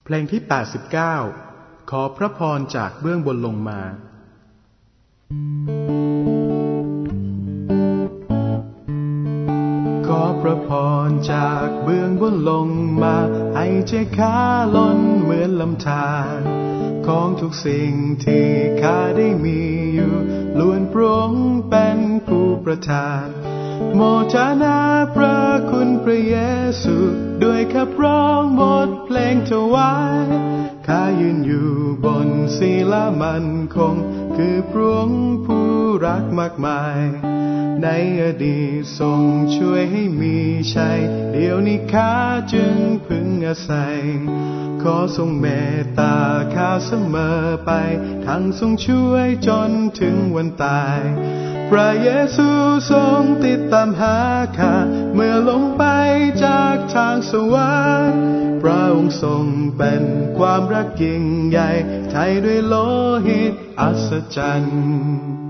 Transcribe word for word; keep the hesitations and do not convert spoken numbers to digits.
เพลงที่แปดสิบเก้าขอพระพรจากเบื้องบนลงมาขอพระพรจากเบื้องบนลงมาให้ใจข้าล้นเหมือนลำธารของทุกสิ่งที่ข้าได้มีอยู่ล้วนพระองค์เป็นผู้ประทานโมทนาพระคุณพระเยซูด้วยขับร้องบทเพลงถวายข้ายืนอยู่บนศิลามั่นคงคือพระองค์ผู้รักมากมายในอดีตทรงช่วยให้มีชัยเดี๋ยวนี้ข้าจึงพึงอาศัยขอทรงเมตตาข้าเสมอไปทั้งทรงช่วยจนถึงวันตายพระเยซูทรงติดตามหาข้าเมื่อลงไปจากทางสวรรค์พระองค์ทรงเป็นความรักยิ่งใหญ่ไถ่ด้วยโลหิตอัศจรรย์